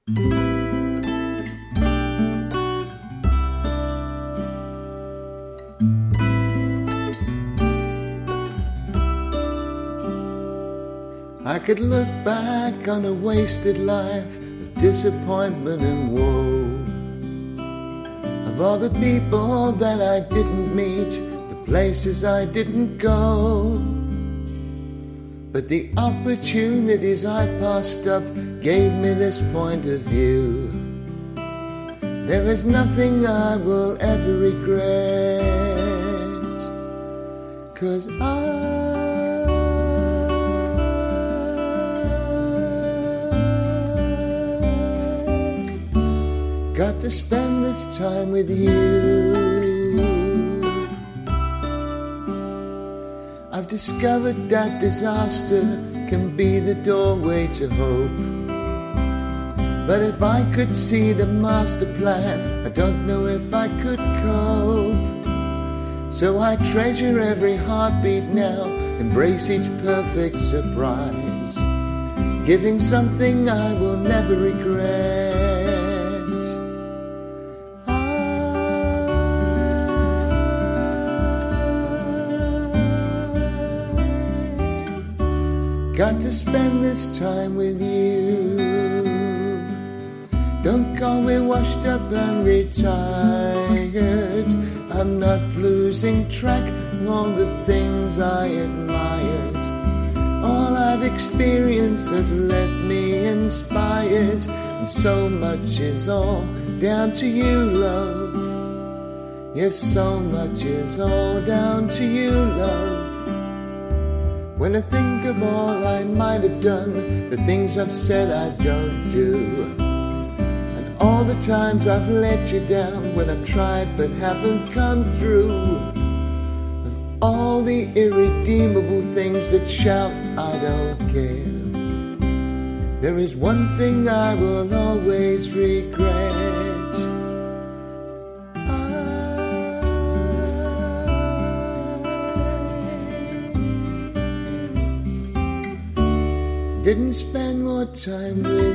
I could look back on a wasted life of disappointment and woe, of all the people that I didn't meet, the places I didn't go. But the opportunities I passed up gave me this point of view. There is nothing I will ever regret, 'cause I got to spend this time with you. I've discovered that disaster can be the doorway to hope. But if I could see the master plan, I don't know if I could cope. So I treasure every heartbeat now, embrace each perfect surprise, giving something I will never regret. Got to spend this time with you. Don't call me washed up and retired. I'm not losing track of all the things I admired. All I've experienced has left me inspired, and so much is all down to you, love. Yes, so much is all down to you, love. When I think of all I might have done, the things I've said I don't do, and all the times I've let you down when I've tried but haven't come through, of all the irredeemable things that shout I don't care, there is one thing I will always regret. Didn't spend more time with